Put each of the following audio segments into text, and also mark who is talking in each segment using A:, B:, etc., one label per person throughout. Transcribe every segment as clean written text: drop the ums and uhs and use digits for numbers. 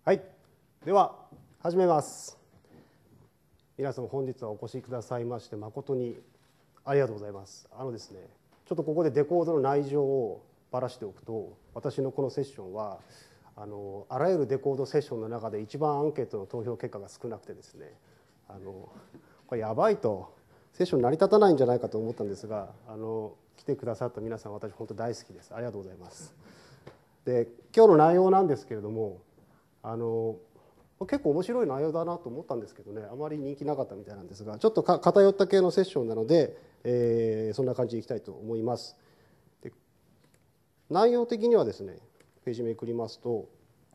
A: はい、では始めます。皆様本日はお越しくださいまして誠にありがとうございます。ですね、ちょっとここでデコードの内情をばらしておくと、私のこのセッションはあらゆるデコードセッションの中で一番アンケートの投票結果が少なくてですね、これやばいとセッション成り立たないんじゃないかと思ったんですが、来てくださった皆さん私本当大好きです。ありがとうございます。で、今日の内容なんですけれども、結構面白い内容だなと思ったんですけどね、あまり人気なかったみたいなんですが、ちょっと偏った系のセッションなので、そんな感じでいきたいと思います。で、内容的にはですね、ページめくりますと、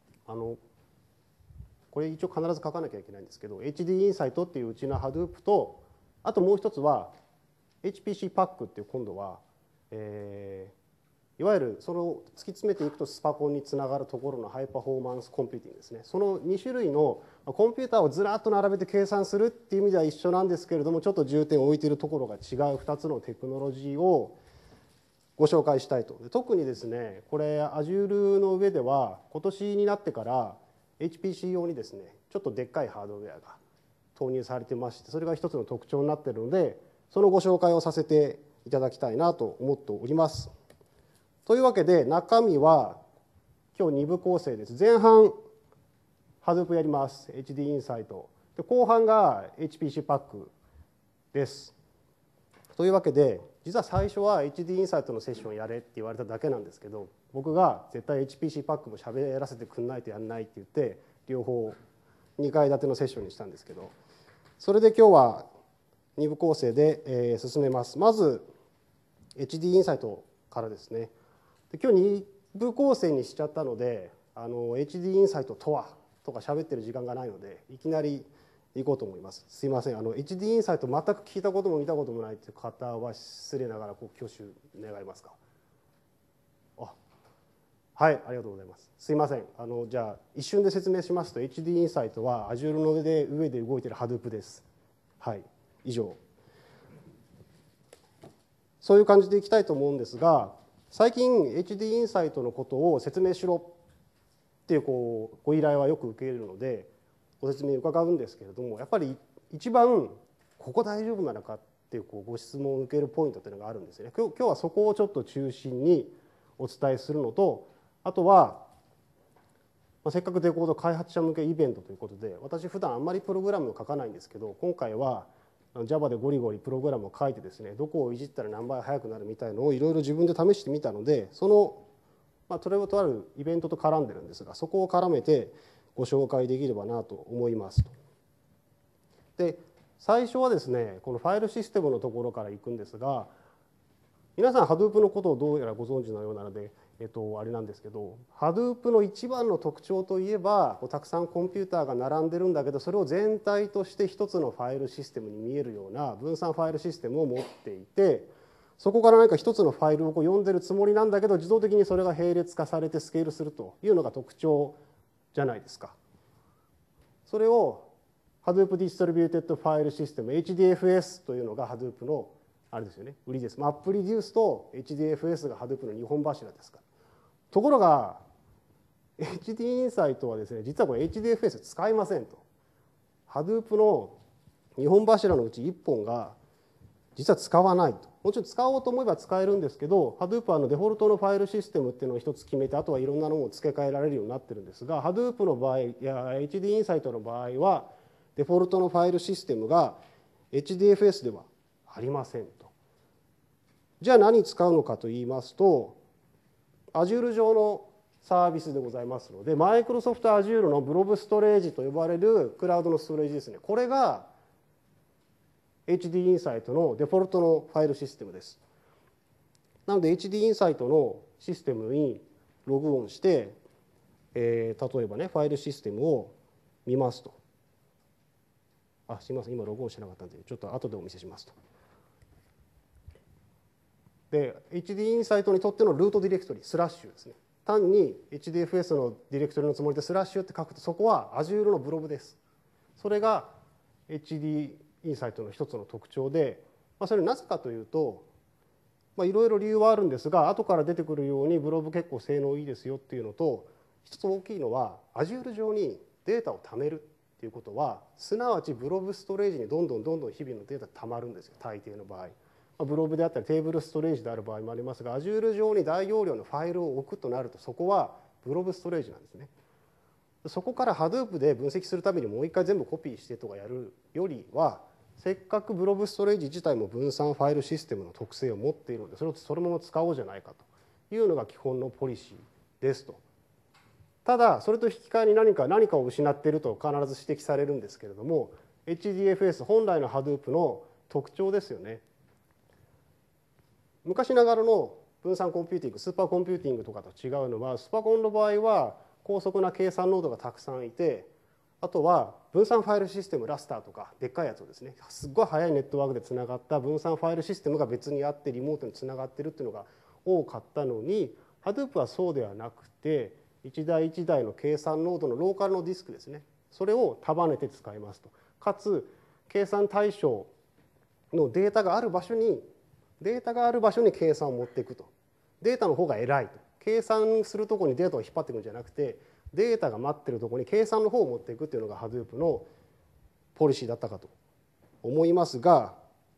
A: これ一応必ず書かなきゃいけないんですけど、HD インサイトっていううちの Hadoop と、あともう一つは HPC パックっていう今度は、いわゆるその突き詰めていくとスパコンにつながるところのハイパフォーマンスコンピューティングですね。その2種類のコンピューターをずらっと並べて計算するっていう意味では一緒なんですけれども、ちょっと重点を置いているところが違う2つのテクノロジーをご紹介したいと。特にですね、これ Azure の上では今年になってから HPC 用にですね、ちょっとでっかいハードウェアが投入されてまして、それが一つの特徴になっているので、そのご紹介をさせていただきたいなと思っております。というわけで中身は今日2部構成です。前半 Hadoop やります。HD インサイト。で、後半が HPC パックです。というわけで、実は最初は HD インサイトのセッションやれって言われただけなんですけど、僕が絶対 HPC パックも喋らせてくんないとやんないって言って、両方2階建てのセッションにしたんですけど、それで今日は2部構成で進めます。まず HD インサイトからですね。で、今日2部構成にしちゃったので、HD インサイトとはとか喋ってる時間がないので、いきなり行こうと思います。すいません、HD インサイト全く聞いたことも見たこともないという方は失礼ながらご挙手願えますか。はい、ありがとうございます。すいません、じゃあ一瞬で説明しますと、 HD インサイトは Azure の上で動いている Hadoop です。はい、以上。そういう感じでいきたいと思うんですが、最近 HD インサイトのことを説明しろっていうご依頼はよく受けるのでご説明伺うんですけれども、やっぱり一番ここ大丈夫なのかっていうご質問を受けるポイントというのがあるんですね。今日はそこをちょっと中心にお伝えするのと、あとはせっかくデコード開発者向けイベントということで、私普段あんまりプログラムを書かないんですけど、今回はJava でゴリゴリプログラムを書いてですね、どこをいじったら何倍速くなるみたいのをいろいろ自分で試してみたので、それをとあるイベントと絡んでるんですが、そこを絡めてご紹介できればなと思いますと。で、最初はですね、このファイルシステムのところからいくんですが、皆さん Hadoop のことをどうやらご存知のようなので、あれなんですけど、Hadoop の一番の特徴といえば、たくさんコンピューターが並んでるんだけど、それを全体として一つのファイルシステムに見えるような分散ファイルシステムを持っていて、そこから何か一つのファイルを読んでるつもりなんだけど、自動的にそれが並列化されてスケールするというのが特徴じゃないですか。それを Hadoop Distributed File System、HDFS というのが Hadoop のあれですよね、売りです。MapReduce と HDFS が Hadoop の2本柱ですから。ところが HD インサイトはですね、実はこれ HDFS 使いませんと。Hadoop の2本柱のうち1本が実は使わないと。もちろん使おうと思えば使えるんですけど、Hadoop はデフォルトのファイルシステムっていうのを一つ決めて、あとはいろんなのを付け替えられるようになってるんですが、Hadoop の場合や HD インサイトの場合はデフォルトのファイルシステムが HDFS ではありませんと。じゃあ何使うのかと言いますと、Azure 上のサービスでございますので、Microsoft Azure のブロブストレージと呼ばれるクラウドのストレージですね。これが HD インサイトのデフォルトのファイルシステムです。なので HD インサイトのシステムにログオンして、例えばね、ファイルシステムを見ますと。すいません、今ログオンしてなかったんで、ちょっと後でお見せしますと。で、HD インサイトにとってのルートディレクトリ、スラッシュですね。単に HDFS のディレクトリのつもりでスラッシュって書くと、そこは Azure のブロブです。それが HD インサイトの一つの特徴で、それなぜかというと、いろいろ理由はあるんですが、後から出てくるようにブロブ結構性能いいですよっていうのと、 一つ大きいのは Azure 上にデータを貯めるっていうことは、すなわちブロブストレージにどんどん日々のデータが貯まるんですよ、大抵の場合。ブロブであったりテーブルストレージである場合もありますが、 Azure 上に大容量のファイルを置くとなると、そこはブロブストレージなんですね。そこから Hadoop で分析するためにもう一回全部コピーしてとかやるよりは、せっかくブロブストレージ自体も分散ファイルシステムの特性を持っているので、それをそのまま使おうじゃないかというのが基本のポリシーですと。ただそれと引き換えに何かを失っていると必ず指摘されるんですけれども、 HDFS 本来の Hadoop の特徴ですよね。昔ながらの分散コンピューティング、スーパーコンピューティングとかと違うのは、スパコンの場合は高速な計算ノードがたくさんいて、あとは分散ファイルシステム、ラスターとかでっかいやつをですね、すっごい速いネットワークでつながった分散ファイルシステムが別にあってリモートにつながってるっていうのが多かったのに、 Hadoop はそうではなくて、一台一台の計算ノードのローカルのディスクですね、それを束ねて使いますと。かつ計算対象のデータがある場所に計算を持っていくと。データの方が偉いと。計算するところにデータを引っ張っていくんじゃなくて、データが待ってるところに計算の方を持っていくっていうのが Hadoop のポリシーだったかと思いますが、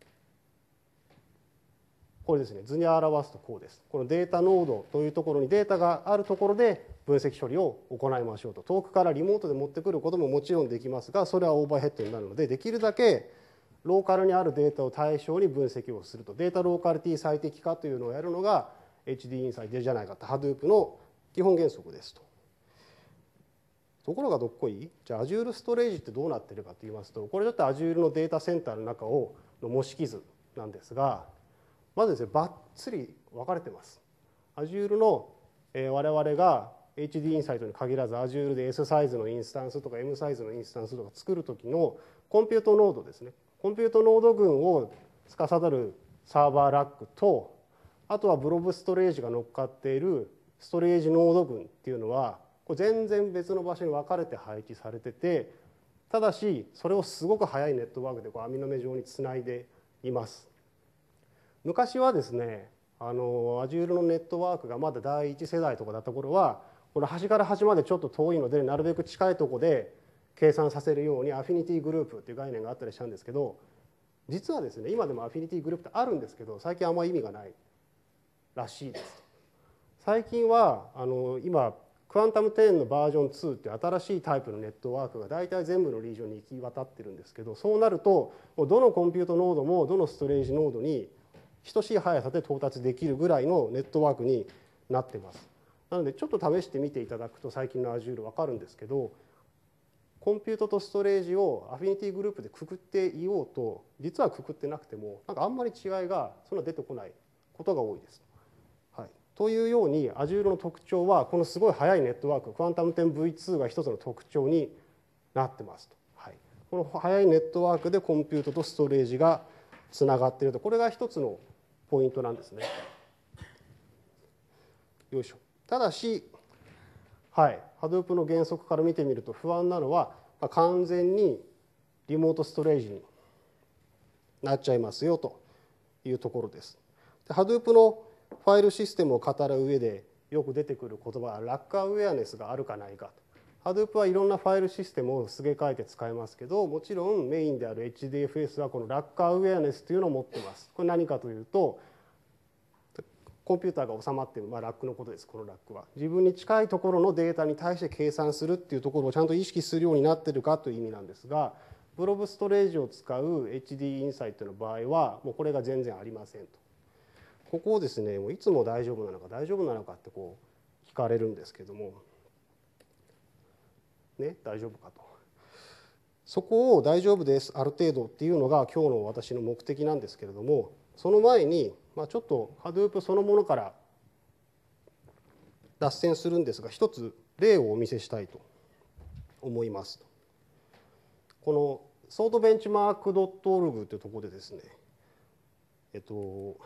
A: これですね、図に表すとこうです。このデータノードというところにデータがあるところで分析処理を行いましょうと。遠くからリモートで持ってくることももちろんできますが、それはオーバーヘッドになるので、できるだけローカルにあるデータを対象に分析をすると。データローカリティ最適化というのをやるのが HD インサイトじゃないかと、 Hadoop の基本原則ですと。ところがどっこい、じゃあ Azure ストレージってどうなってるかと言いますと、これちょっと Azure のデータセンターの中の模式図なんですが、まずですね、ばっつり分かれてます。Azure の我々が HD インサイトに限らず Azure で S サイズのインスタンスとか M サイズのインスタンスとか作る時のコンピュートノードですね、コンピュートノード群を司るサーバーラックと、あとはブロブストレージが乗っかっているストレージノード群っていうのは、これ全然別の場所に分かれて配置されてて、ただしそれをすごく速いネットワークで網の目状につないでいます。昔はですね、Azure のネットワークがまだ第一世代とかだった頃は、この端から端までちょっと遠いので、なるべく近いところで計算させるようにアフィニティグループっていう概念があったりしたんですけど、実はですね、今でもアフィニティグループってあるんですけど、最近あんまり意味がないらしいです。最近は今クアンタム10のバージョン2っていう新しいタイプのネットワークが大体全部のリージョンに行き渡ってるんですけど、そうなるとどのコンピュートノードもどのストレージノードに等しい速さで到達できるぐらいのネットワークになってます。なのでちょっと試してみていただくと最近の Azure 分かるんですけど、コンピュートとストレージをアフィニティグループでくくっていようと、実はくくってなくてもあんまり違いがそんな出てこないことが多いです。はい、というように Azure の特徴はこのすごい速いネットワーク、クアンタム 10V2 が一つの特徴になってますと。はい、この速いネットワークでコンピュートとストレージがつながっていると、これが一つのポイントなんですね。よいしょ。ただし、はい、Hadoop の原則から見てみると不安なのは、完全にリモートストレージになっちゃいますよというところです。で Hadoop のファイルシステムを語る上でよく出てくる言葉はラックアウェアネスがあるかないかと。Hadoop はいろんなファイルシステムをすげ替えて使えますけど、もちろんメインである HDFS はこのラックアウェアネスというのを持っています。これ何かというと、コンピューターが収まっている、ラックのことです。このラックは自分に近いところのデータに対して計算するっていうところをちゃんと意識するようになっているかという意味なんですが、ブロブストレージを使う HD インサイトの場合はもうこれが全然ありませんと。ここをですね、もういつも大丈夫なのか大丈夫なのかってこう聞かれるんですけどもね、大丈夫かと。そこを大丈夫ですある程度っていうのが今日の私の目的なんですけれども、その前にちょっと Hadoop そのものから脱線するんですが、一つ例をお見せしたいと思います。このソートベンチマーク .org というところでですね、こ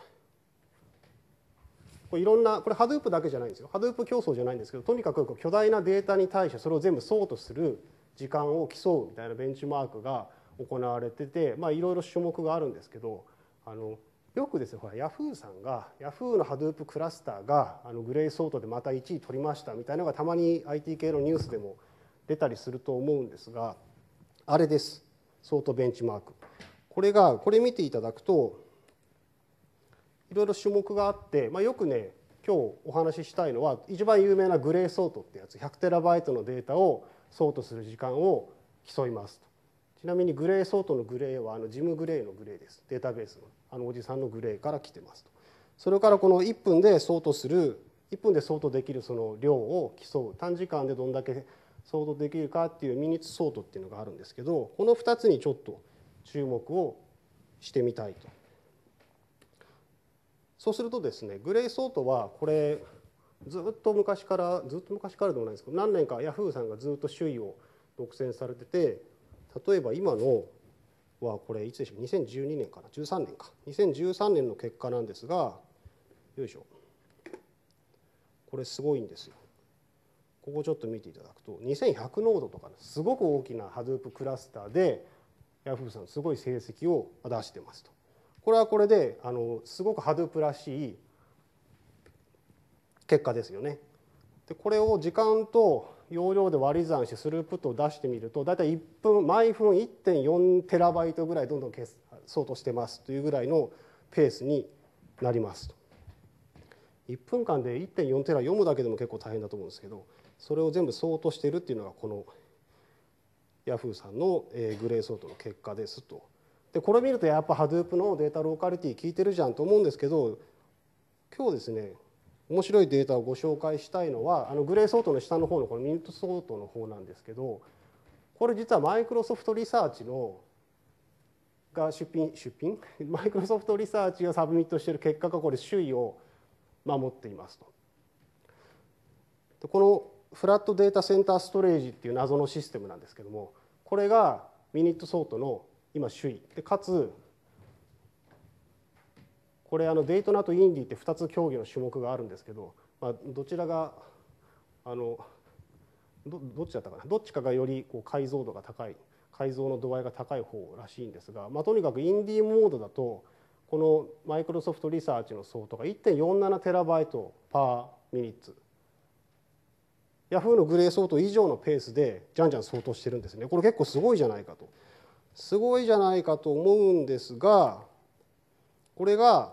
A: れいろんな、これ Hadoop だけじゃないんですよ。Hadoop 競争じゃないんですけど、とにかく巨大なデータに対してそれを全部ソートする時間を競うみたいなベンチマークが行われてて、いろいろ種目があるんですけど、 よくですね、ほら Yahoo さんが Yahoo の Hadoop クラスターがグレイソートでまた1位取りましたみたいなのがたまに IT 系のニュースでも出たりすると思うんですが、あれです、ソートベンチマーク。これ見ていただくといろいろ種目があって、よくね今日お話ししたいのは一番有名なグレイソートってやつ、100テラバイトのデータをソートする時間を競いますと。ちなみにグレイソートのグレイはジム・グレイのグレイです。データベースのおじさんのグレイから来てますと。それからこの1分でソートできるその量を競う、短時間でどんだけソートできるかっていうミニッツソートっていうのがあるんですけど、この2つにちょっと注目をしてみたいと。そうするとですね、グレイソートはこれずっと昔からでもないですけど、何年かヤフーさんがずっと首位を独占されてて、例えば今のはこれいつでしょう、2012年かな、13年か、2013年の結果なんですが、よいしょ、これすごいんですよ。ここちょっと見ていただくと2100ノードとかすごく大きな Hadoop クラスターでヤフーさんすごい成績を出してますと。これはこれですごく Hadoop らしい結果ですよね。でこれを時間と容量で割り算してスループットを出してみると、だいたい毎分 1.4 テラバイトぐらいどんどんソートしてますというぐらいのペースになりますと。1分間で 1.4 テラ読むだけでも結構大変だと思うんですけど、それを全部ソートしているっていうのがこのヤフーさんのグレイソートの結果ですと。でこれ見るとやっぱ Hadoop のデータローカリティ効いてるじゃんと思うんですけど、今日ですね面白いデータをご紹介したいのはグレイソートの下の方のこのミニットソートの方なんですけど、これ実はマイクロソフトリサーチが出品マイクロソフトリサーチがサブミットしている結果がこれ首位を守っていますと。このフラットデータセンターストレージっていう謎のシステムなんですけども、これがミニットソートの今首位で、かつこれデイトナとインディって2つ競技の種目があるんですけど、どちらがどっちだったかな、どっちかがより解像度が高い、解像の度合いが高い方らしいんですが、とにかくインディモードだとこのマイクロソフトリサーチのソートが 1.47 テラバイトパーミニッツ、ヤフーのグレーソート以上のペースでじゃんじゃん相当してるんですね。これ結構すごいじゃないかと思うんですが、これが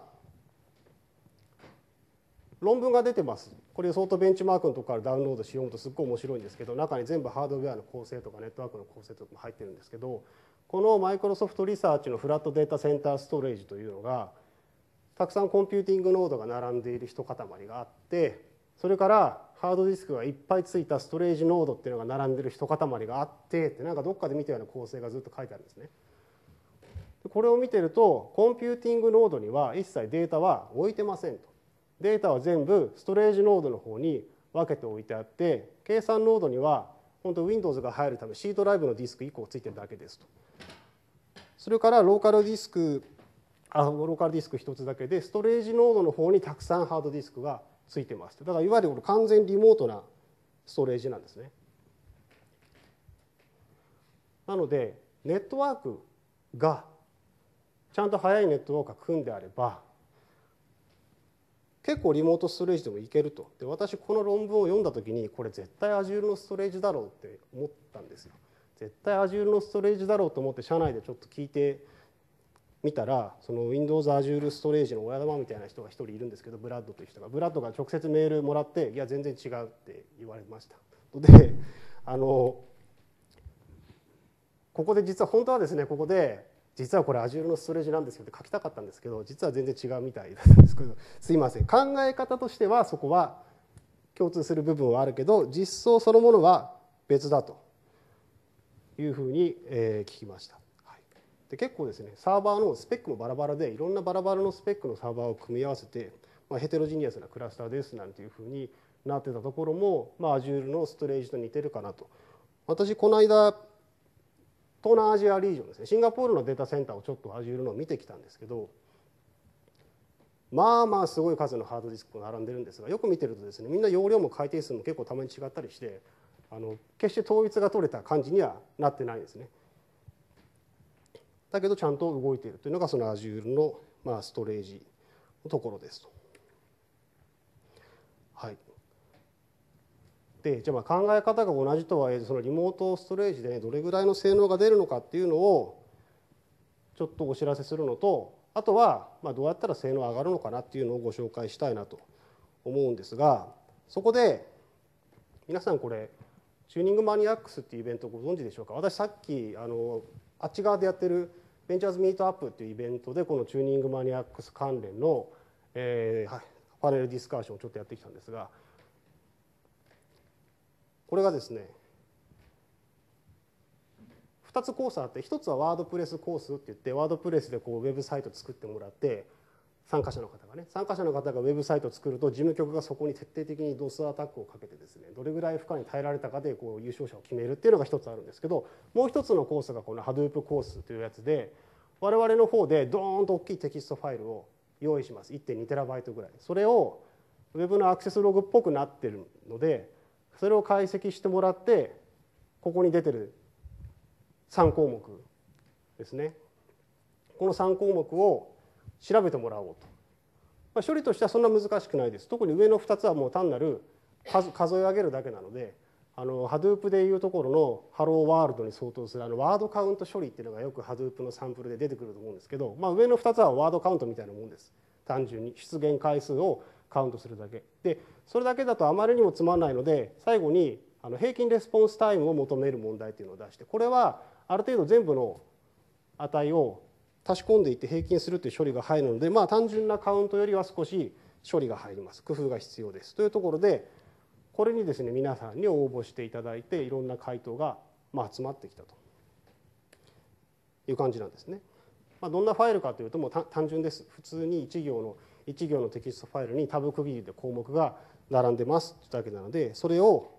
A: 論文が出てます。これソートベンチマークのところからダウンロードしようとすっごい面白いんですけど、中に全部ハードウェアの構成とかネットワークの構成とかも入ってるんですけど、このマイクロソフトリサーチのフラットデータセンターストレージというのがたくさんコンピューティングノードが並んでいる一塊があって、それからハードディスクがいっぱいついたストレージノードっていうのが並んでる一塊があってって、なんかどっかで見たような構成がずっと書いてあるんですね。これを見てるとコンピューティングノードには一切データは置いてませんと。データは全部ストレージノードの方に分けておいてあって、計算ノードには本当 Windows が入るため C ドライブのディスク1個ついてるだけですと。それからローカルディスク1つだけで、ストレージノードの方にたくさんハードディスクがついてます。だからいわゆる完全リモートなストレージなんですね。なのでネットワークがちゃんと速いネットワークが組んであれば結構リモートストレージでもいけると。で私この論文を読んだ時にこれ絶対 Azure のストレージだろうって思ったんですよ。絶対 Azure のストレージだろうと思って社内でちょっと聞いてみたら、その Windows Azure ストレージの親玉みたいな人が一人いるんですけど、ブラッドという人が、ブラッドが直接メールもらって、いや全然違うって言われました。でここで実は本当はですね、ここで実はこれ Azure のストレージなんですよって書きたかったんですけど、実は全然違うみたいだったんですけど、すいません。考え方としてはそこは共通する部分はあるけど、実装そのものは別だというふうに聞きました。で結構ですね、サーバーのスペックもバラバラで、いろんなバラバラのスペックのサーバーを組み合わせて、ヘテロジニアスなクラスターですなんていうふうになってたところも、Azure のストレージと似てるかなと。私この間東南アジアリージョンですね、シンガポールのデータセンターをちょっと Azure の見てきたんですけど、すごい数のハードディスクが並んでるんですが、よく見てるとですね、みんな容量も回転数も結構たまに違ったりして、決して統一が取れた感じにはなってないんですね。だけどちゃんと動いているというのがその Azure のストレージのところですと。はい、でじゃあ考え方が同じとはいえそのリモートストレージで、ね、どれぐらいの性能が出るのかっていうのをちょっとお知らせするのと、あとはどうやったら性能上がるのかなっていうのをご紹介したいなと思うんですが、そこで皆さんこれチューニングマニアックスっていうイベントご存知でしょうか。私さっきあっち側でやってるベンチャーズミートアップっていうイベントでこのチューニングマニアックス関連の、パネルディスカッションをちょっとやってきたんですが、これがですね2つコースあって、1つはワードプレスコースって言って、ワードプレスでこうウェブサイト作ってもらって、参加者の方がウェブサイトを作ると事務局がそこに徹底的に DOS アタックをかけてですね、どれぐらい負荷に耐えられたかでこう優勝者を決めるっていうのが一つあるんですけど、もう一つのコースがこの Hadoop コースというやつで、我々の方でドーンと大きいテキストファイルを用意します。 1.2TB ぐらい。それをウェブのアクセスログっぽくなってるので、それを解析してもらって、ここに出てる3項目ですね、この3項目を調べてもらおうと。処理としてはそんな難しくないです。特に上の2つはもう単なる数え上げるだけなので、Hadoop でいうところのハローワールドに相当するワードカウント処理っていうのがよく Hadoop のサンプルで出てくると思うんですけど、上の2つはワードカウントみたいなもんです。単純に出現回数をカウントするだけで、それだけだとあまりにもつまんないので、最後に平均レスポンスタイムを求める問題っていうのを出して、これはある程度全部の値を足し込んでいって平均するという処理が入るので、単純なカウントよりは少し処理が入ります。工夫が必要ですというところで、これにですね皆さんに応募していただいて、いろんな回答が集まってきたという感じなんですね。どんなファイルかというともう単純です。普通に1行のテキストファイルにタブ区切りで項目が並んでますというだけなので、それを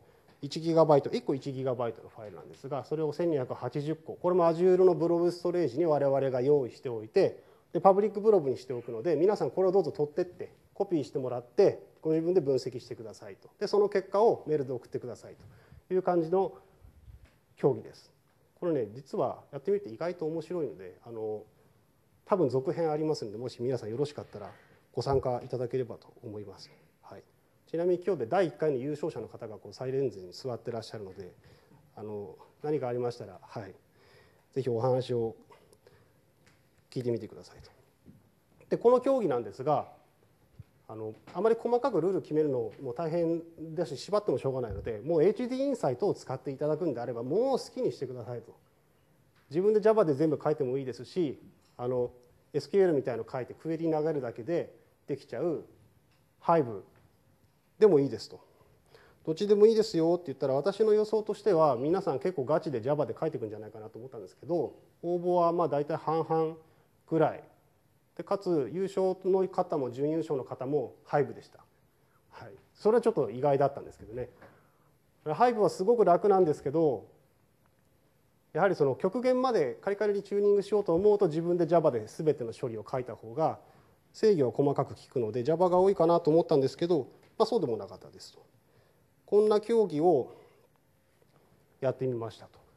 A: 1GB、1個 1GB のファイルなんですが、それを1280個、これも Azure のブロブストレージに我々が用意しておいて、でパブリックブログにしておくので、皆さんこれをどうぞ取ってってコピーしてもらってご自分で分析してくださいと。でその結果をメールで送ってくださいという感じの競技です。これね実はやってみて意外と面白いので、多分続編ありますので、もし皆さんよろしかったらご参加いただければと思います。はい、ちなみに今日で第1回の優勝者の方が最前線に座ってらっしゃるので、何かありましたら、ぜひお話を聞いてみてくださいと。でこの競技なんですが、あまり細かくルール決めるのも大変だし縛ってもしょうがないので、もう HD インサイトを使っていただくんであればもう好きにしてくださいと。自分で Java で全部書いてもいいですし、SQL みたいなの書いてクエリ投げるだけでできちゃう Hive でもいいですと。どっちでもいいですよって言ったら、私の予想としては皆さん結構ガチで Java で書いていくんじゃないかなと思ったんですけど、応募は大体半々ぐらいで、かつ優勝の方も準優勝の方も Hive でした。それはちょっと意外だったんですけどね。Hive はすごく楽なんですけど、やはりその極限までカリカリにチューニングしようと思うと自分で Java で全ての処理を書いた方が制御は細かく効くので Java が多いかなと思ったんですけど、そうでもなかったですと。こんな競技をやってみましたと。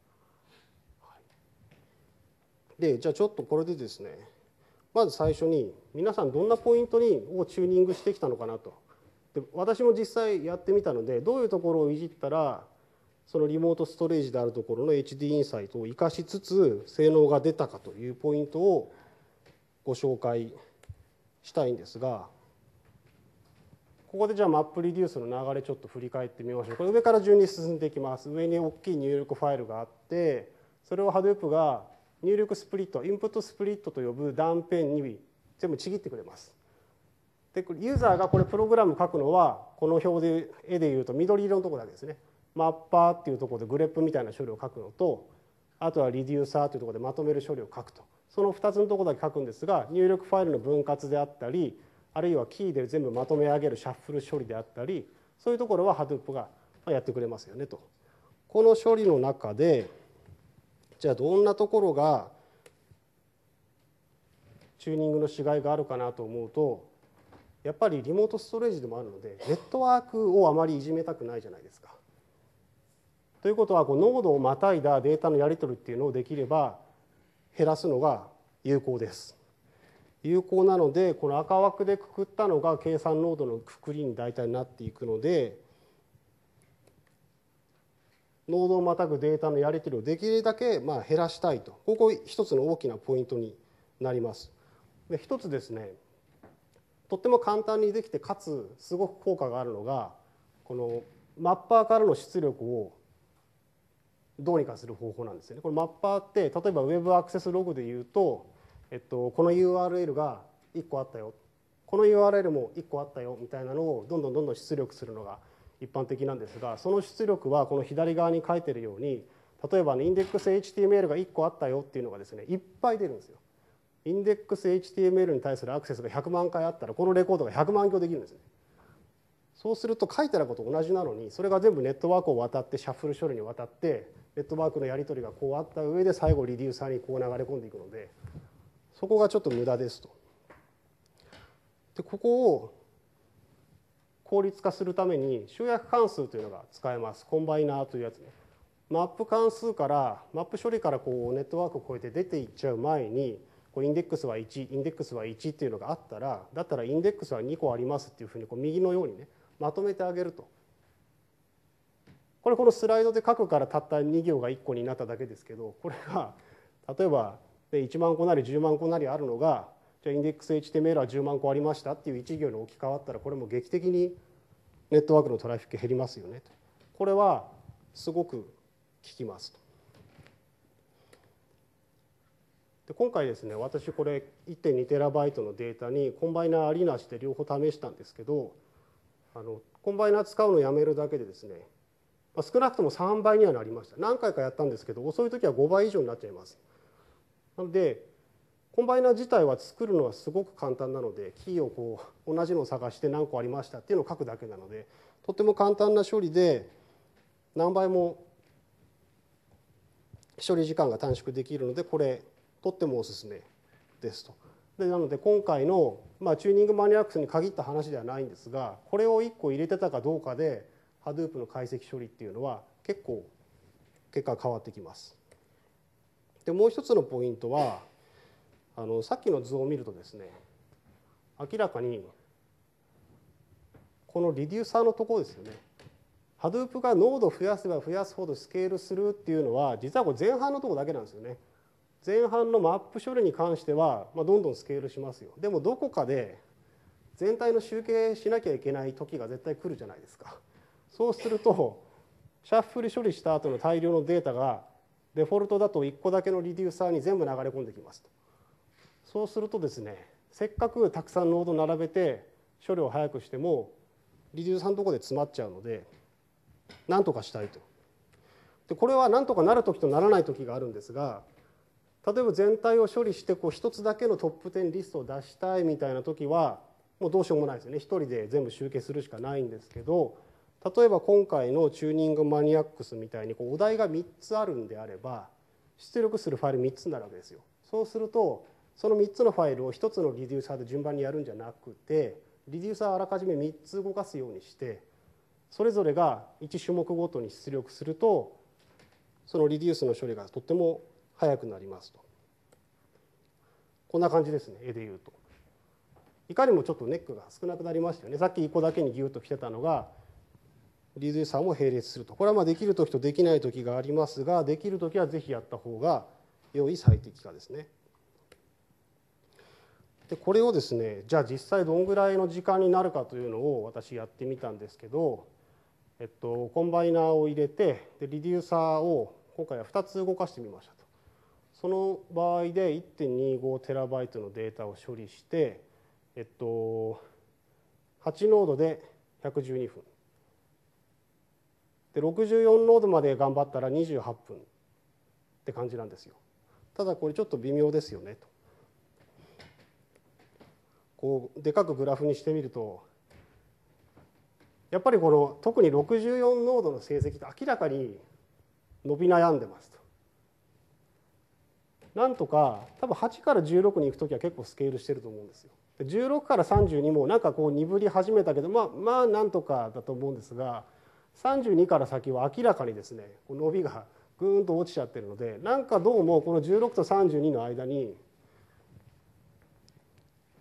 A: でじゃあちょっとこれでですね、まず最初に皆さんどんなポイントをチューニングしてきたのかなと。で私も実際やってみたので、どういうところをいじったらそのリモートストレージであるところの HD インサイトを生かしつつ性能が出たかというポイントをご紹介したいんですが、ここでじゃあマップリデュースの流れちょっと振り返ってみましょう。これ上から順に進んでいきます。上に大きい入力ファイルがあって、それを Hadoop が入力スプリット、インプットスプリットと呼ぶ断片に全部ちぎってくれます。でユーザーがこれプログラム書くのはこの表で絵でいうと緑色のところだけですね。マッパーっていうところでグレップみたいな処理を書くのと、あとはリデューサーというところでまとめる処理を書くと、その2つのところだけ書くんですが、入力ファイルの分割であったり、あるいはキーで全部まとめ上げるシャッフル処理であったり、そういうところは Hadoop がやってくれますよねと。この処理の中でじゃあどんなところがチューニングの違いがあるかなと思うと、やっぱりリモートストレージでもあるのでネットワークをあまりいじめたくないじゃないですか。ということはノードをまたいだデータのやり取りっていうのをできれば減らすのが有効です。 有効なので、この赤枠でくくったのが計算ノードのくくりに大体なっていくので、ノードをまたぐデータのやり取りをできるだけ減らしたいと、ここ一つの大きなポイントになります。で、一つですね、とっても簡単にできてかつすごく効果があるのが、このマッパーからの出力をどうにかする方法なんですよね。これマッパーって例えば Web アクセスログで言うと、この URL が1個あったよ、この URL も1個あったよみたいなのをどんどん出力するのが一般的なんですが、その出力はこの左側に書いてるように、例えばね、インデックス HTML が1個あったよっていうのがですね、いっぱい出るんですよ。インデックス HTML に対するアクセスが100万回あったら、このレコードが100万行できるんですね。そうすると書いてあること同じなのに、それが全部ネットワークを渡ってシャッフル処理に渡って、ネットワークのやり取りがこうあった上で最後リデューサーにこう流れ込んでいくので、そこがちょっと無駄ですと。で、ここを効率化するために集約関数というのが使えます。コンバイナーというやつね。マップ関数からマップ処理からこうネットワークを超えて出ていっちゃう前に、こうインデックスは1、インデックスは1っていうのがあったら、だったらインデックスは2個ありますっていうふうにこう右のようにね、まとめてあげると。このスライドで書くからたった2行が1個になっただけですけど、これが例えば1万個なり10万個なりあるのが、じゃあインデックス HTML は10万個ありましたっていう1行に置き換わったら、これも劇的にネットワークのトラフィック減りますよねと。これはすごく効きますと。で、今回ですね、私これ 1.2TB のデータにコンバイナーありなしで両方試したんですけど、コンバイナー使うのをやめるだけでですね、少なくとも3倍にはなりました。何回かやったんですけど、遅い時は5倍以上になっちゃいます。なのでコンバイナー自体は作るのはすごく簡単なので、キーをこう同じのを探して何個ありましたっていうのを書くだけなので、とても簡単な処理で何倍も処理時間が短縮できるので、これとってもおすすめですと。で、なので今回の、チューニングマニアックスに限った話ではないんですが、これを1個入れてたかどうかで Hadoop の解析処理っていうのは結構結果が変わってきます。で、もう一つのポイントは、さっきの図を見るとですね、明らかにこのリデューサーのところですよね。Hadoop がノードを増やせば増やすほどスケールするっていうのは、実はこれ前半のところだけなんですよね。前半のマップ処理に関しては、どんどんスケールしますよ。でもどこかで全体の集計しなきゃいけない時が絶対来るじゃないですか。そうするとシャッフル処理した後の大量のデータがデフォルトだと1個だけのリデューサーに全部流れ込んできますと。そうするとですね、せっかくたくさんノード並べて処理を早くしてもリデューサーのところで詰まっちゃうので、何とかしたいと。で、これは何とかなる時とならない時があるんですが、例えば全体を処理して一つだけのトップ10リストを出したいみたいな時はもうどうしようもないですよね。一人で全部集計するしかないんですけど、例えば今回のチューニングマニアックスみたいにお題が3つあるんであれば、出力するファイル3つになるわけですよ。そうするとその3つのファイルを1つのリデューサーで順番にやるんじゃなくて、リデューサーをあらかじめ3つ動かすようにして、それぞれが1種目ごとに出力すると、そのリデュースの処理がとっても早くなりますと。こんな感じですね、絵でいうと。いかにもちょっとネックが少なくなりましたよね。さっき1個だけにギュッと来てたのが、リデューサーも並列すると。これはできる時とできない時がありますが、できる時はぜひやった方が良い最適化ですね。で、これをですね、じゃあ実際どんぐらいの時間になるかというのを私やってみたんですけど、コンバイナーを入れて、でリデューサーを今回は2つ動かしてみましたと。その場合で 1.25TB のデータを処理して、8ノードで112分。で、64ノードまで頑張ったら28分って感じなんですよ。ただこれちょっと微妙ですよねと。でかくグラフにしてみると、やっぱり特に64ノードの成績って明らかに伸び悩んでますと。なんとか多分8から16に行くときは結構スケールしてると思うんですよ。で16から32もなんか鈍り始めたけど、なんとかだと思うんですが、32から先は明らかにですね、伸びがぐーんと落ちちゃってるので、なんかどうもこの16と32の間に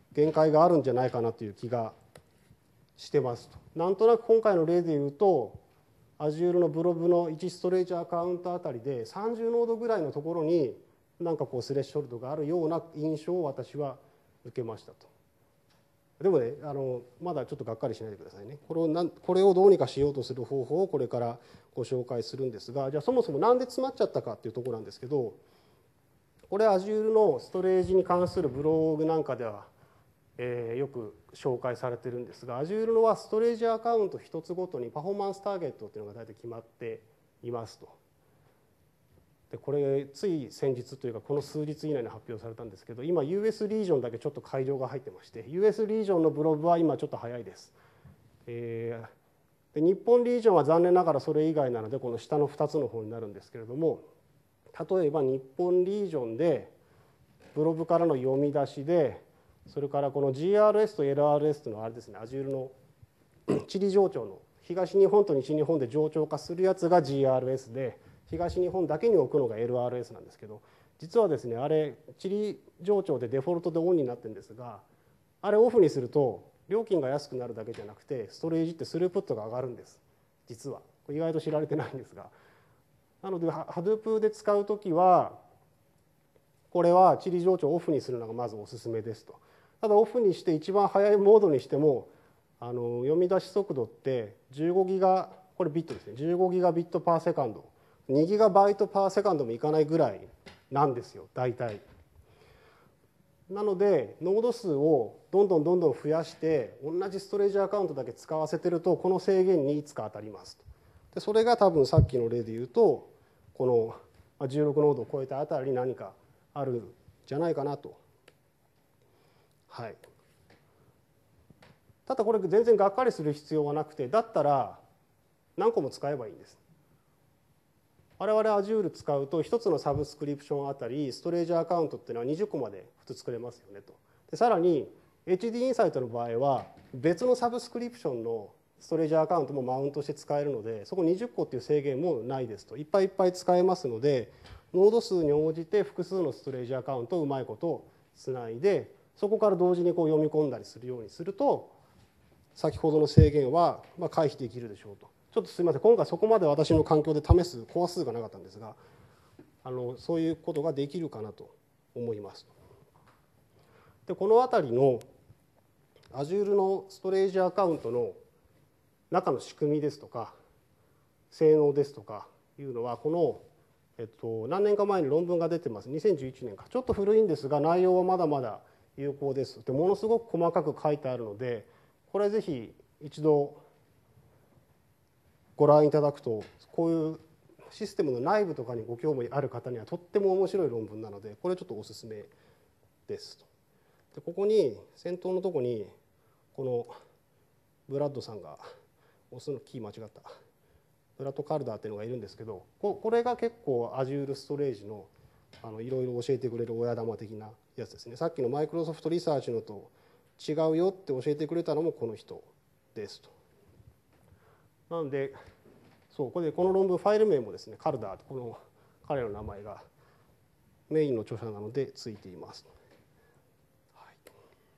A: 限界があるんじゃないかなという気がしてますと。なんとなく今回の例でいうと Azure のブロブの1ストレージアカウントあたりで30ノードぐらいのところになんかこうスレッショルドがあるような印象を私は受けましたと。でもね、まだちょっとがっかりしないでくださいね。これをどうにかしようとする方法をこれからご紹介するんですが、じゃあそもそもなんで詰まっちゃったかっていうところなんですけど、これ Azure のストレージに関するブログなんかでは、よく紹介されてるんですが、Azure のはストレージアカウント1つごとにパフォーマンスターゲットっていうのが大体決まっていますと。でこれつい先日というかこの数日以内に発表されたんですけど、今 US リージョンだけちょっと改良が入ってまして、 US リージョンのブログは今ちょっと早いです。で日本リージョンは残念ながらそれ以外なのでこの下の2つの方になるんですけれども、例えば日本リージョンでブログからの読み出しで、それからこの GRS と LRS というのはあれですね、 Azure の地理情緒の東日本と西日本で冗長化するやつが GRS で、東日本だけに置くのが LRS なんですけど、実はですね、あれ地理情緒でデフォルトでオンになってるんですが、あれオフにすると料金が安くなるだけじゃなくてストレージってスループットが上がるんです。実はこれ意外と知られてないんですが、なので Hadoop で使うときはこれは地理情緒をオフにするのがまずおすすめですと。ただオフにして一番速いモードにしても読み出し速度って15ギガ、これビットですね、15ギガビットパーセカンド、2ギガバイトパーセカンドもいかないぐらいなんですよ大体。なのでノード数をどんどん増やして同じストレージアカウントだけ使わせてるとこの制限にいつか当たりますと。でそれが多分さっきの例で言うとこの16ノードを超えたあたりに何かあるんじゃないかなと。はい。ただこれ全然がっかりする必要はなくて、だったら何個も使えばいいんです。我々 Azure 使うと1つのサブスクリプションあたりストレージアカウントっていうのは20個まで普通作れますよねと。でさらに HD インサイトの場合は別のサブスクリプションのストレージアカウントもマウントして使えるので、そこ20個っていう制限もないですと。いっぱいいっぱい使えますので、ノード数に応じて複数のストレージアカウントをうまいことつないで、そこから同時にこう読み込んだりするようにすると先ほどの制限は回避できるでしょうと。ちょっとすみません、今回そこまで私の環境で試すコア数がなかったんですが、そういうことができるかなと思います。でこのあたりの Azure のストレージアカウントの中の仕組みですとか性能ですとかいうのはこの、何年か前に論文が出てます。2011年か、ちょっと古いんですが内容はまだまだ有効ですで、ものすごく細かく書いてあるので、これぜひ一度ご覧いただくと、こういうシステムの内部とかにご興味ある方にはとっても面白い論文なので、これちょっとおすすめですと。でここに先頭のとこにこのブラッドさんが押すのキー間違ったブラッド・カルダーっていうのがいるんですけど、これが結構 Azure ストレージのいろいろ教えてくれる親玉的なやつですね。さっきのマイクロソフトリサーチのと違うよって教えてくれたのもこの人ですと。なのでこの論文ファイル名もですね、カルダーとこの彼の名前がメインの著者なのでついています。はい、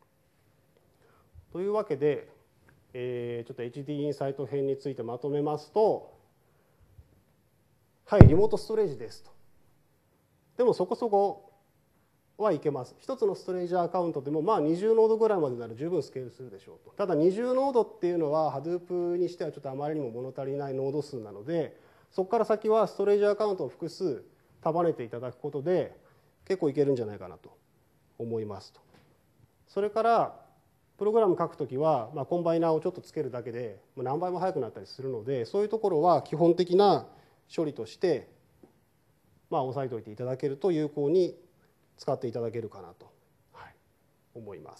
A: というわけで、ちょっと HD インサイト編についてまとめますと、はい、リモートストレージですと。でもそこそこはいけます。一つのストレージアカウントでも20ノードぐらいまでなら十分スケールするでしょうと。ただ20ノードっていうのは Hadoop にしてはちょっとあまりにも物足りないノード数なので、そこから先はストレージアカウントを複数束ねていただくことで結構いけるんじゃないかなと思いますと。それからプログラム書くときは、コンバイナーをちょっとつけるだけで何倍も速くなったりするので、そういうところは基本的な処理として押さえておいていただけると有効に使っていただけるかなと、思います。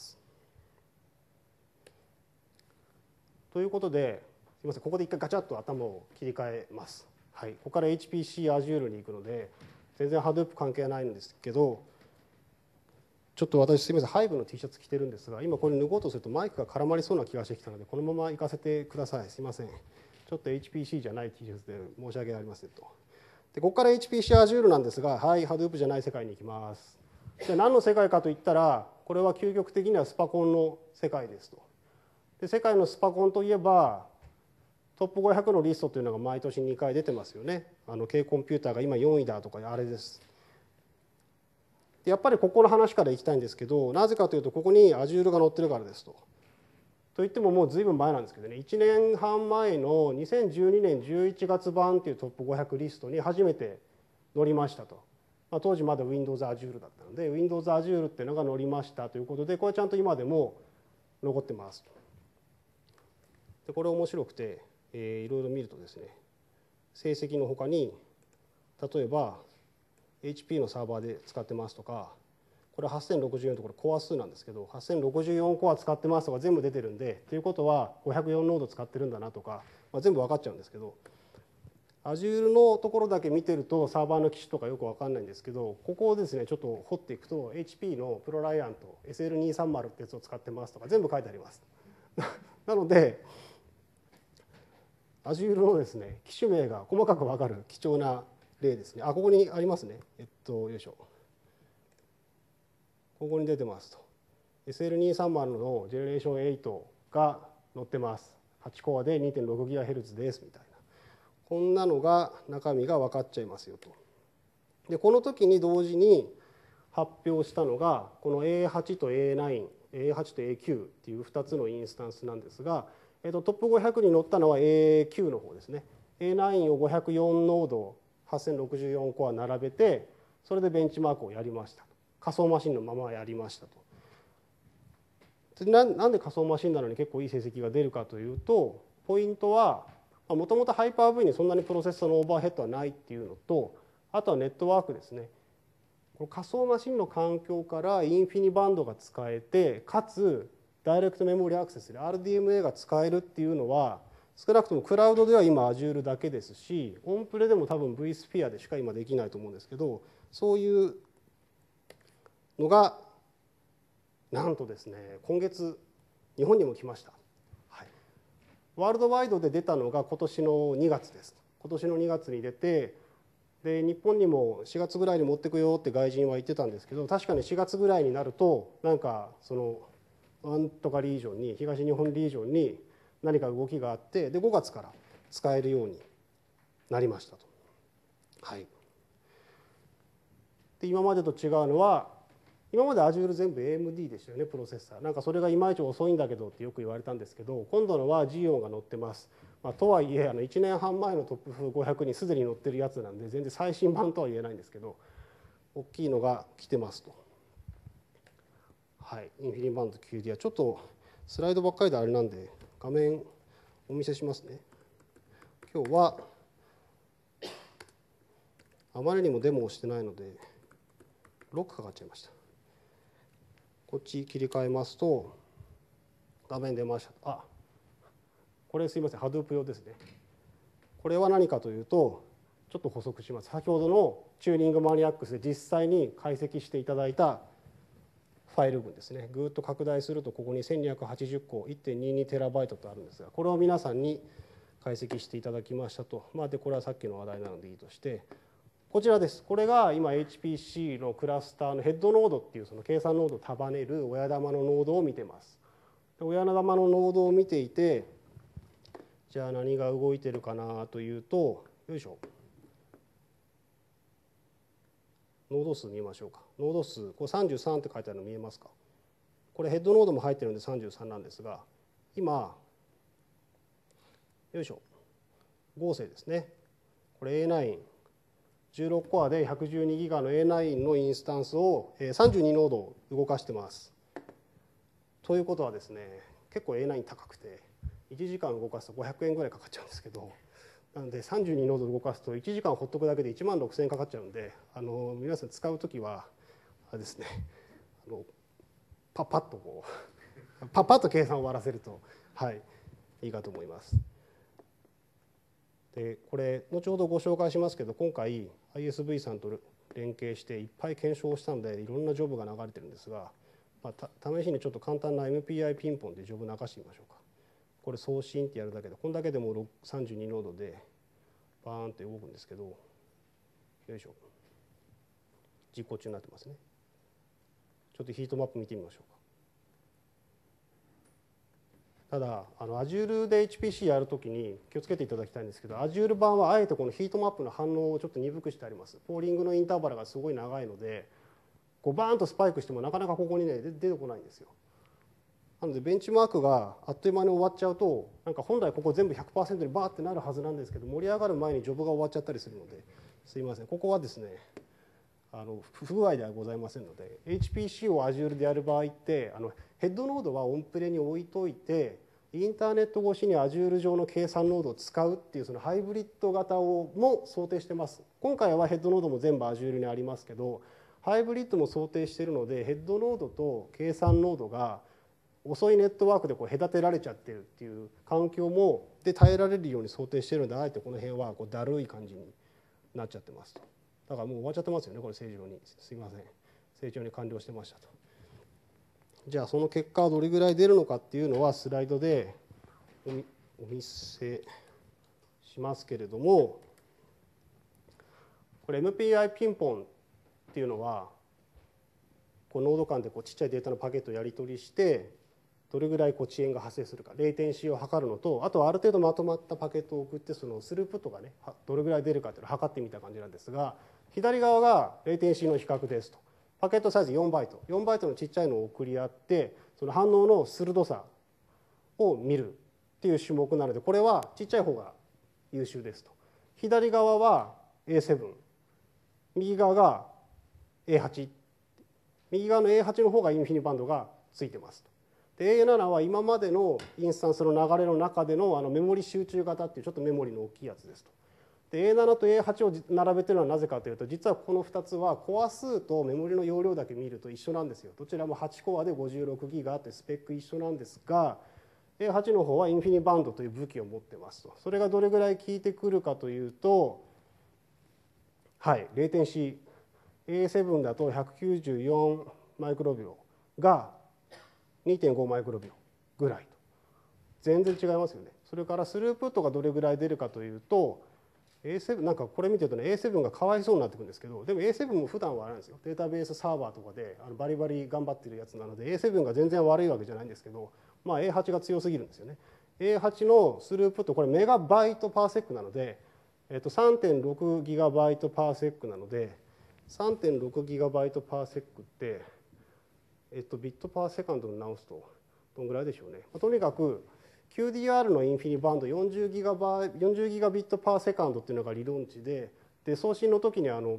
A: ということで、すみません、ここで一回ガチャッと頭を切り替えます。はい、ここから HPC Azure に行くので全然 Hadoop 関係ないんですけど、ちょっと私すみません、Hive の T シャツ着てるんですが、今これ脱ごうとするとマイクが絡まりそうな気がしてきたので、このまま行かせてください。すみません、ちょっと HPC じゃない T シャツで申し訳ありませんと。でここから HPC Azure なんですが、はい、Hadoop じゃない世界に行きます。じゃあ何の世界かといったら、ここれは究極的にはスパコンの世界ですと。で世界のスパコンといえばトップ500のリストというのが毎年2回出てますよね。K コンピューターが今4位だとかあれです。でやっぱりここの話からいきたいんですけど、なぜかというとここに Azure が載ってるからですと。といってももう随分前なんですけどね、1年半前の2012年11月版っていうトップ500リストに初めて載りましたと。当時まだ Windows Azure だったので Windows Azure っていうのが載りましたということで、これちゃんと今でも残ってます。でこれ面白くて、いろいろ見るとですね、成績のほかに例えば HP のサーバーで使ってますとか、これ8064とこれコア数なんですけど8064コア使ってますとか全部出てるんで、ということは504ノード使ってるんだなとか、全部分かっちゃうんですけど、Azure のところだけ見てるとサーバーの機種とかよく分かんないんですけど、ここをですねちょっと掘っていくと HP のプロライアント SL230 ってやつを使ってますとか全部書いてありますなのでAzure のですね機種名が細かく分かる貴重な例ですね。ここにありますね。よいしょ。ここに出てますと。SL230 のジェネレーション8が載ってます。8コアで 2.6GHz ですみたいな。こんなのが中身が分かっちゃいますよと。でこの時に同時に発表したのがこの A8 と A9、A8 と A9 っていう2つのインスタンスなんですが、トップ500に載ったのは A9 の方ですね。A9 を504ノード8064コア並べて、それでベンチマークをやりました。仮想マシンのままやりましたと。なんで仮想マシンなのに結構いい成績が出るかというと、ポイントはもともとハイパー V にそんなにプロセッサーのオーバーヘッドはないっていうのと、あとはネットワークですね。この仮想マシンの環境からインフィニバンドが使えて、かつダイレクトメモリアクセスで RDMA が使えるっていうのは、少なくともクラウドでは今 Azure だけですし、オンプレでも多分 vSphere でしか今できないと思うんですけど、そういうのがなんとですね今月日本にも来ました。はい、ワールドワイドで出たのが今年の2月です。今年の2月に出て、で日本にも4月ぐらいに持ってくよって外人は言ってたんですけど、確かに4月ぐらいになるとなんかそのなんとかリージョンに東日本リージョンに何か動きがあって、で5月から使えるようになりましたと。はい、で今までと違うのは、今まで Azure 全部 AMD でしたよね、プロセッサー。なんかそれがいまいち遅いんだけどってよく言われたんですけど、今度のは Xeon が載ってます。とはいえ1年半前のトップ500にすでに載ってるやつなんで、全然最新版とは言えないんですけど、大きいのが来てますと。はい、インフィニバンド QD はちょっとスライドばっかりであれなんで画面お見せしますね。今日はあまりにもデモをしてないのでロックかかっちゃいました。こっち切り替えますと画面出ました。これすいません、Hadoop 用ですね。これは何かというと、ちょっと補足します。先ほどのチューニングマニアックスで実際に解析していただいたファイル群ですね。ぐーっと拡大するとここに1280個 1.22 テラバイトとあるんですが、これを皆さんに解析していただきましたと。でこれはさっきの話題なのでいいとして、こちらです。これが今 HPC のクラスターのヘッドノードっていうその計算ノードを束ねる親玉のノードを見てます。親玉のノードを見ていて、じゃあ何が動いてるかなというと、よいしょ。ノード数見ましょうか。ノード数、これ33って書いてあるの見えますか。これヘッドノードも入ってるんで33なんですが、今、よいしょ。合成ですね。これ A9。16コアで112ギガの A9 のインスタンスを32ノード動かしてます。ということはですね、結構 A9 高くて、1時間動かすと500円ぐらいかかっちゃうんですけど、なので32ノード動かすと1時間ほっとくだけで1万6000円かかっちゃうんで、皆さん使うときはあれですね、パッとこうパッと計算を終わらせると、はい、いいかと思います。でこれ後ほどご紹介しますけど、今回 ISV さんと連携していっぱい検証したのでいろんなジョブが流れてるんですが、試しにちょっと簡単な MPI ピンポンでジョブ流してみましょうか。これ送信ってやるだけで、こんだけでも32ノードでバーンって動くんですけど、よいしょ、実行中になってますね。 ちょっとヒートマップ見てみましょうか。ただAzure で HPC やるときに気をつけていただきたいんですけど、Azure 版はあえてこのヒートマップの反応をちょっと鈍くしてあります。ポーリングのインターバルがすごい長いので、こうバーンとスパイクしてもなかなかここにね出てこないんですよ。なのでベンチマークがあっという間に終わっちゃうと、なんか本来ここ全部 100% にバーってなるはずなんですけど、盛り上がる前にジョブが終わっちゃったりするので、すいません、ここはですね不具合ではございませんので、 HPC を Azure でやる場合ってヘッドノードはオンプレに置いといて、インターネット越しに Azure 上の計算ノードを使うっていうそのハイブリッド型をも想定してます。今回はヘッドノードも全部 Azure にありますけど、ハイブリッドも想定しているので、ヘッドノードと計算ノードが遅いネットワークでこう隔てられちゃってるっていう環境もで耐えられるように想定しているので、あえてこの辺はこうだるい感じになっちゃってますと。だからもう終わっちゃってますよね、これ正常に。すいません、正常に完了してましたと。じゃあその結果はどれぐらい出るのかっていうのはスライドでお見せしますけれども、これ MPI ピンポンっていうのはこうノード間でこうちっちゃいデータのパケットをやり取りして、どれぐらいこう遅延が発生するか、レイテンシーを測るのと、あとはある程度まとまったパケットを送って、そのスループットがねどれぐらい出るかっていうのを測ってみた感じなんですが、左側がレイテンシーの比較ですと。パケットサイズ4バイト、4バイトのちっちゃいのを送り合って、その反応の鋭さを見るっていう種目なので、これはちっちゃい方が優秀ですと。左側は A7、右側が A8、右側の A8 の方がインフィニバンドがついてますと。で A7 は今までのインスタンスの流れの中でのメモリ集中型っていうちょっとメモリの大きいやつですと。で A7 と A8 を並べてるのはなぜかというと、実はこの2つはコア数とメモリの容量だけ見ると一緒なんですよ。どちらも8コアで56ギガってスペック一緒なんですが、A8 の方はインフィニバンドという武器を持ってますと。それがどれぐらい効いてくるかというと、はい、レイテンシー A7 だと194マイクロ秒が2.5 マイクロ秒ぐらいと。全然違いますよね。それからスループットがどれぐらい出るかというと、A7 なんかこれ見てるとね A7 がかわいそうになってくるんですけど、でも A7 も普段はあれなんですよ、データベースサーバーとかでバリバリ頑張ってるやつなので A7 が全然悪いわけじゃないんですけど、まあ A8 が強すぎるんですよね。A8 のスループット、これメガバイトパーセックなので、3.6 ギガバイトパーセックなので、3.6 ギガバイトパーセックって、ビットパーセカンドに直すとどんぐらいでしょうね。とにかくQDR のインフィニバンド40ギガビットパーセカンドっていうのが理論値で、送信の時に8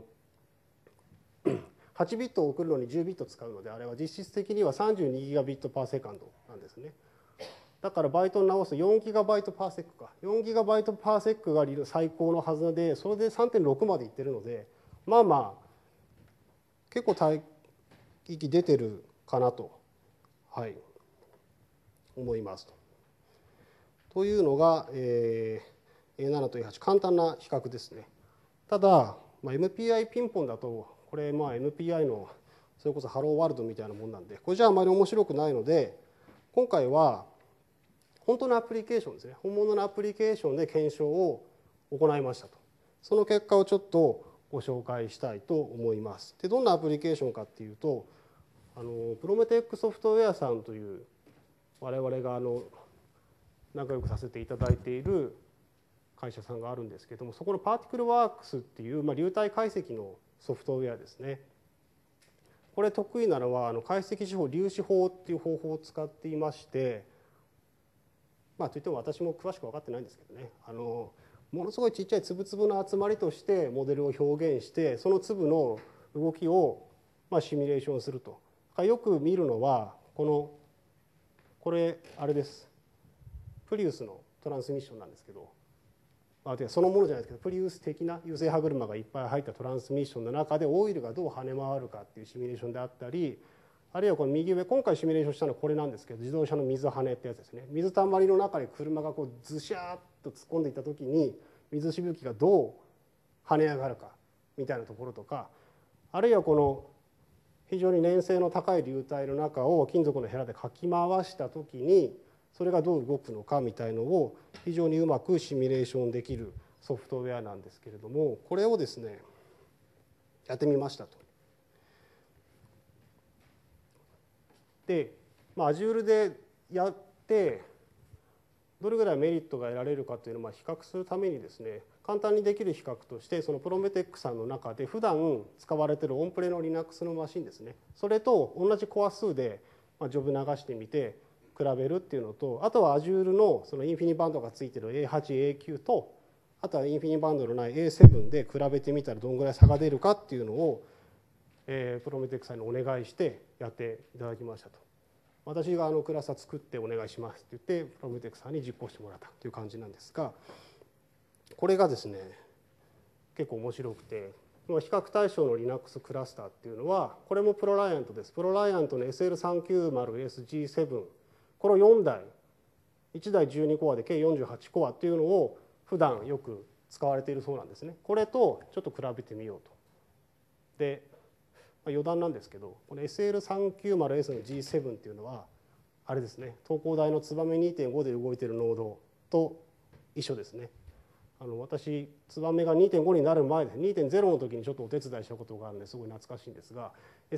A: ビットを送るのに10ビット使うので、あれは実質的には32ギガビットパーセカンドなんですね。だからバイトに直すと4ギガバイトパーセックか、4ギガバイトパーセックが最高のはずで、それで 3.6 までいってるので、まあまあ結構帯域出てるかなと、はい、思いますと。というのが、A7 と A8、簡単な比較ですね。ただ、MPI ピンポンだと、これMPI のそれこそハローワールドみたいなもんなんで、これじゃあまり面白くないので、今回は本当のアプリケーションですね、本物のアプリケーションで検証を行いましたと。その結果をちょっとご紹介したいと思います。で、どんなアプリケーションかっていうと、プロメテックソフトウェアさんという我々が仲良くさせていただいている会社さんがあるんですけども、そこのパーティクルワークスっていう、流体解析のソフトウェアですね。これ得意なのは解析手法、粒子法っていう方法を使っていまして、といっても私も詳しく分かってないんですけどね、ものすごいちっちゃい粒々の集まりとしてモデルを表現して、その粒の動きをシミュレーションすると。よく見るのはこれあれです、プリウスのトランスミッションなんですけど、そのものじゃないですけど、プリウス的な油性歯車がいっぱい入ったトランスミッションの中でオイルがどう跳ね回るかっていうシミュレーションであったり、あるいはこの右上、今回シミュレーションしたのはこれなんですけど、自動車の水跳ねってやつですね。水たまりの中に車がこうズシャーッと突っ込んでいった時に水しぶきがどう跳ね上がるかみたいなところとか、あるいはこの非常に粘性の高い流体の中を金属のヘラでかき回した時にそれがどう動くのかみたいのを非常にうまくシミュレーションできるソフトウェアなんですけれども、これをですねやってみましたと。 で、Azure でやってどれぐらいメリットが得られるかというのを比較するためにですね、簡単にできる比較として、そのプロメテックさんの中で普段使われているオンプレの Linux のマシンですね、それと同じコア数でジョブ流してみて比べるっていうのと、あとは Azure のそのインフィニバンドがついている A8、A9 と、あとはインフィニバンドのない A7 で比べてみたらどんぐらい差が出るかっていうのを、プロメテックさんにお願いしてやっていただきましたと。私がクラスター作ってお願いしますって言ってプロメテックさんに実行してもらったという感じなんですが、これがですね結構面白くて、比較対象の Linux クラスターっていうのはこれもプロライアントです。プロライアントの SL390SG7、この4台、1台12コアで計48コアっていうのを普段よく使われているそうなんですね。これとちょっと比べてみようと。で余談なんですけど、この SL390S の G7 っていうのはあれですね、東工大のツバメ 2.5 で動いているノードと一緒ですね。私ツバメが 2.5 になる前で 2.0 の時にちょっとお手伝いしたことがあるのですごい懐かしいんですが、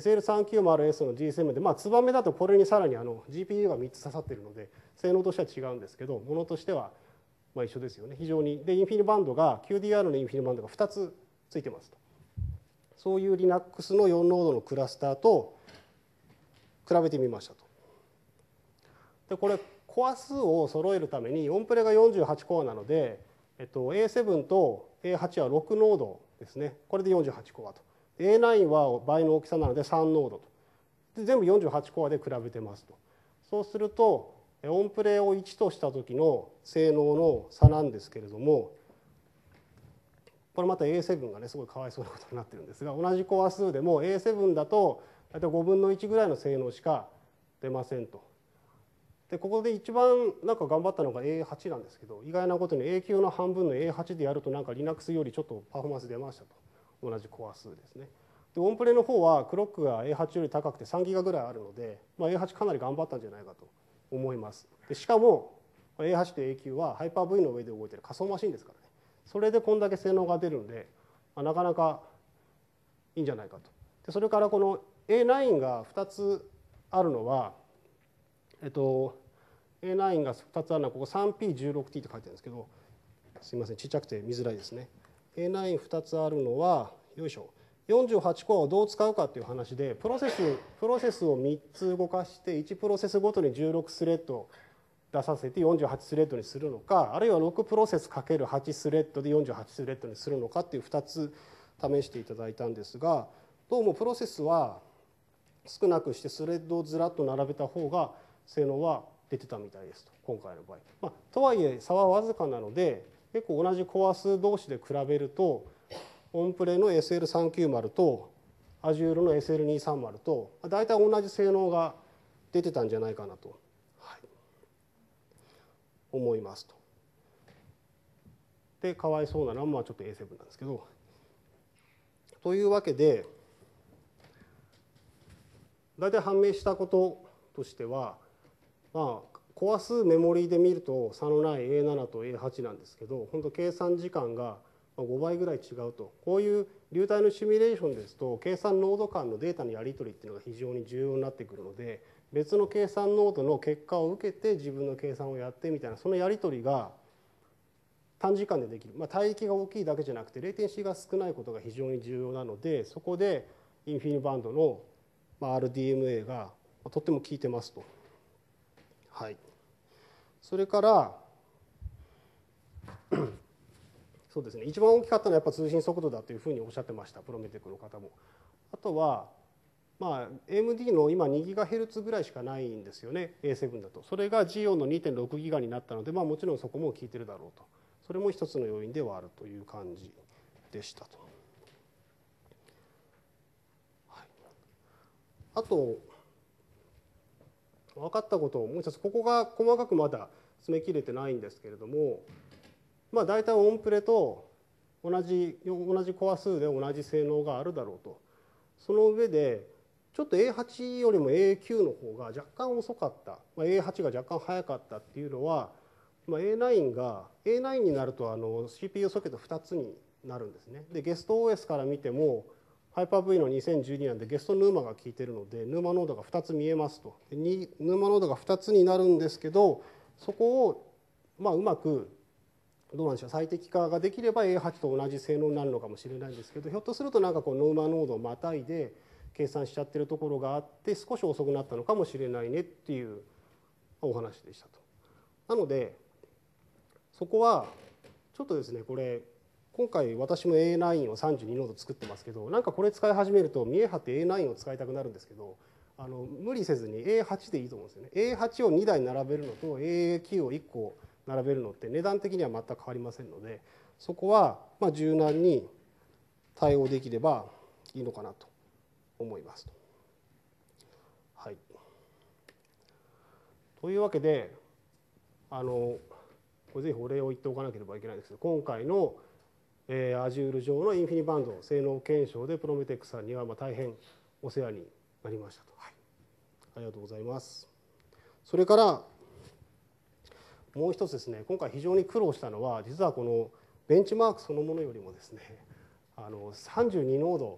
A: SL390S の G7 でツバメだとこれにさらにGPU が3つ刺さっているので性能としては違うんですけど、ものとしては一緒ですよね。非常にでインフィニバンドが QDR のインフィニバンドが2つついてますと。そういう Linux の4ノードのクラスターと比べてみましたと。でこれコア数を揃えるためにオンプレが48コアなので、A7 と A8 は6ノードですね。これで48コアと。A9 は倍の大きさなので3ノードと。で全部48コアで比べてますと。そうするとオンプレを1とした時の性能の差なんですけれども、これまた A7 がねすごいかわいそうなことになってるんですが、同じコア数でも A7 だと大体5分の1ぐらいの性能しか出ませんと。でここで一番頑張ったのが A8 なんですけど、意外なことに A9 の半分の A8 でやるとLinux よりちょっとパフォーマンス出ましたと。同じコア数ですね。でオンプレの方はクロックが A8 より高くて3ギガぐらいあるので、A8 かなり頑張ったんじゃないかと思います。でしかも A8 と A9 はハイパー V の上で動いている仮想マシンですからね。それでこんだけ性能が出るので、なかなかいいんじゃないかと。でそれからこの A9 が2つあるのは、A9 が2つあるのはここ 3P16T って書いてあるんですけど、すみませんちっちゃくて見づらいですね。A9 2つあるのはよいしょ48コアをどう使うかっていう話で、プロセスを3つ動かして1プロセスごとに16スレッド出させて48スレッドにするのか、あるいは6プロセス ×8 スレッドで48スレッドにするのかっていう2つ試していただいたんですが、どうもプロセスは少なくしてスレッドをずらっと並べた方が性能は出てたみたいですと、今回の場合。とはいえ差はわずかなので、結構同じコア数同士で比べるとオンプレの SL390 と Azure の SL230 と大体同じ性能が出てたんじゃないかなと、思いますと。でかわいそうなのはちょっと A7 なんですけど。というわけで大体判明したこととしては、コア数メモリーで見ると差のない A7 と A8 なんですけど、本当計算時間が5倍ぐらい違うと。こういう流体のシミュレーションですと計算ノード間のデータのやり取りっていうのが非常に重要になってくるので、別の計算ノードの結果を受けて自分の計算をやってみたいな、そのやり取りが短時間でできる。帯域が大きいだけじゃなくてレイテンシーが少ないことが非常に重要なので、そこでインフィニバンドの RDMA がとっても効いてますと。それからそうですね、一番大きかったのはやっぱ通信速度だというふうにおっしゃってました、プロメテックの方も。あとはAMD の今 2GHz ぐらいしかないんですよね、A7 だと。それが Xeon の 2.6 ギガになったので、もちろんそこも効いてるだろうと。それも一つの要因ではあるという感じでしたと。あと分かったことをもう一つ、ここが細かくまだ詰め切れてないんですけれども、大体オンプレと同じコア数で同じ性能があるだろうと。その上でちょっと A8 よりも A9 の方が若干遅かった、A8 が若干早かったっていうのは、A9 になるとCPU ソケット2つになるんですね。でゲスト OS から見てもハイパー V の2012なんでゲストヌーマが効いてるのでヌーマノードが2つ見えますと。ヌーマノードが2つになるんですけど、そこをうまくどうなんでしょう、最適化ができれば A8 と同じ性能になるのかもしれないんですけど、ひょっとするとなんかこうヌーマノードをまたいで計算しちゃってるところがあって少し遅くなったのかもしれないねっていうお話でしたと。なのでそこはちょっとですね、これ今回私も A9 を32ノード作ってますけど、なんかこれ使い始めると見え張って A9 を使いたくなるんですけど、無理せずに A8 でいいと思うんですよね。A8 を2台並べるのと A9 を1個並べるのって値段的には全く変わりませんので、そこは柔軟に対応できればいいのかなと思いますと。はい、というわけでこれぜひお礼を言っておかなければいけないんですけど、今回のAzure 上のインフィニバンド性能検証でプロメテックさんには大変お世話になりましたと、はい、ありがとうございます。それからもう一つですね、今回非常に苦労したのは、実はこのベンチマークそのものよりもですね、32ノード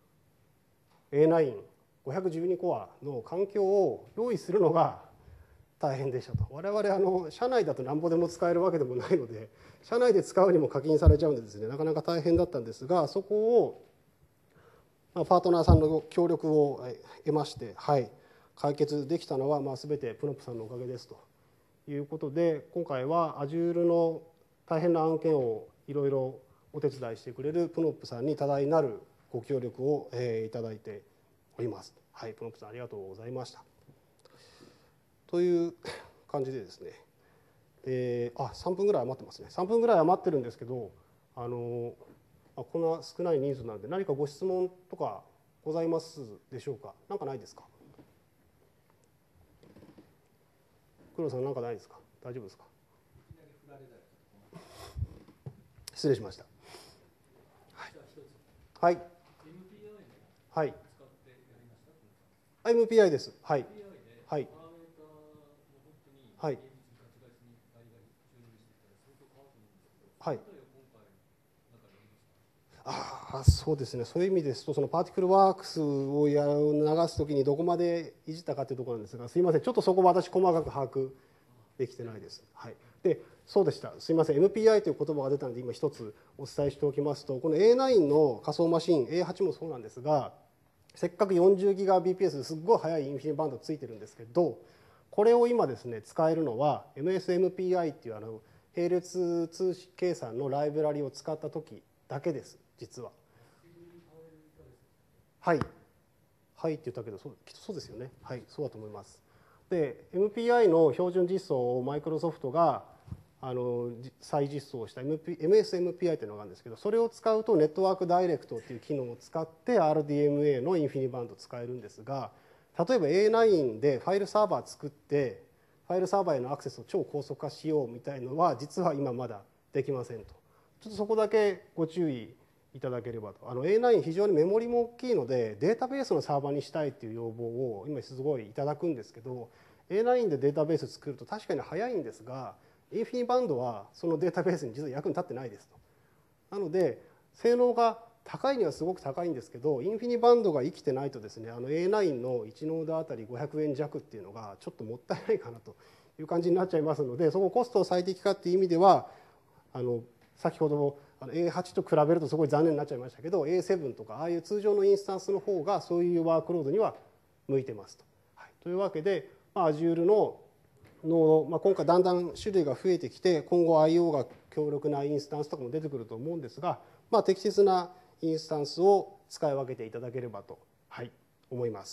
A: A9-512 コアの環境を用意するのが大変でしたと。我々社内だとなんぼでも使えるわけでもないので、社内で使うにも課金されちゃうんでですね、なかなか大変だったんですが、そこをパートナーさんの協力を得まして、はい、解決できたのは全てプノップさんのおかげですということで、今回は Azure の大変な案件をいろいろお手伝いしてくれるプノップさんに多大なるご協力をいただいております。はい、プノップさんありがとうございました。という感じでですね、3分ぐらい余ってますね。3分ぐらい余ってるんですけど、こんな少ない人数なので何かご質問とかございますでしょうか。何かないですか。黒田さん何かないですか。大丈夫ですか。失礼しました。はい。はい。MPI です。はい。はい。はい。はい。そうですね。そういう意味ですと、そのパーティクルワークスを流すときにどこまでいじったかというところなんですが、すいません、ちょっとそこ私細かく把握できてないです。はい。で、そうでした。すいません。MPI という言葉が出たので今一つお伝えしておきますと、この A9 の仮想マシン A8 もそうなんですが、せっかく 40Gbps ですっごい速いインフィニバンドついてるんですけど、これを今ですね使えるのは MSMPI っていう並列通信計算のライブラリを使った時だけです。実ははいはいって言ったけど、きっとそうですよね。はい、そうだと思います。で MPI の標準実装をマイクロソフトが再実装した MSMPI というのがあるんですけど、それを使うとネットワークダイレクトっていう機能を使って RDMA のインフィニバンド使えるんですが、例えば A9 でファイルサーバー作ってファイルサーバーへのアクセスを超高速化しようみたいのは実は今まだできませんと。ちょっとそこだけご注意いただければと。A9 非常にメモリも大きいのでデータベースのサーバーにしたいっていう要望を今すごいいただくんですけど、 A9 でデータベース作ると確かに早いんですが、インフィニバンドはそのデータベースに実は役に立ってないですと。なので性能が高いにはすごく高いんですけど、インフィニバンドが生きてないとですね、A9 の1ノードあたり500円弱っていうのがちょっともったいないかなという感じになっちゃいますので、そこコストを最適化っていう意味では先ほどA8 と比べるとすごい残念になっちゃいましたけど A7 とかああいう通常のインスタンスの方がそういうワークロードには向いてますと。はい、というわけで Azure のノード、今回だんだん種類が増えてきて今後 IO が強力なインスタンスとかも出てくると思うんですが、適切なインスタンスを使い分けていただければと、はい、思います。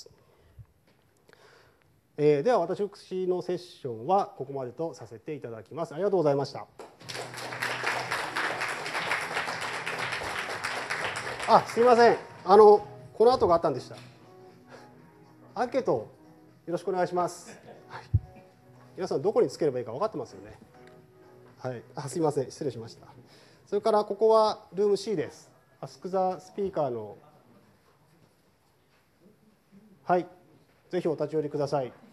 A: では私のセッションはここまでとさせていただきます。ありがとうございました。すみません。この後があったんでした。アンケートよろしくお願いします。はい、皆さんどこにつければいいか分かってますよね。はい。すみません。失礼しました。それからここはルーム C です。アスクザスピーカーの、はい。ぜひお立ち寄りください。